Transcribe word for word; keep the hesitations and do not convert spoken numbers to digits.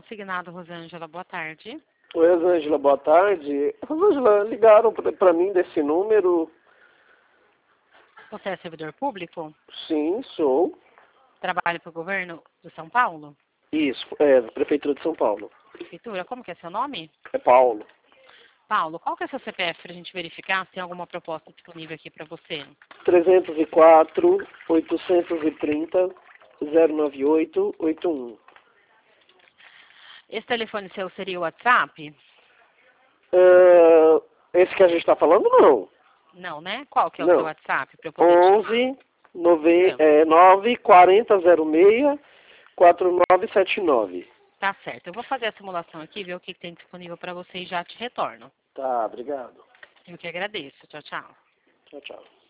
consignado, Rosângela. Boa tarde. Oi, Rosângela, boa tarde. Rosângela, ligaram para mim desse número? Você é servidor público? Sim, sou. Trabalha para o governo de São Paulo? Isso, é, da Prefeitura de São Paulo. Prefeitura, como que é seu nome? É Paulo. Paulo, qual que é seu C P F para a gente verificar se tem alguma proposta disponível aqui para você? trezentos e quatro, oitocentos e trinta, zero nove oito oito um. Esse telefone seu seria o WhatsApp? Uh, esse que a gente está falando, não. Não, né? Qual que é o Não. seu WhatsApp para eu poder te chamar? onze, nove, quarenta, zero seis, quatro nove sete nove. Tá certo. Eu vou fazer a simulação aqui, ver o que tem disponível para você e já te retorno. Tá, obrigado. Eu que agradeço. Tchau, tchau. Tchau, tchau.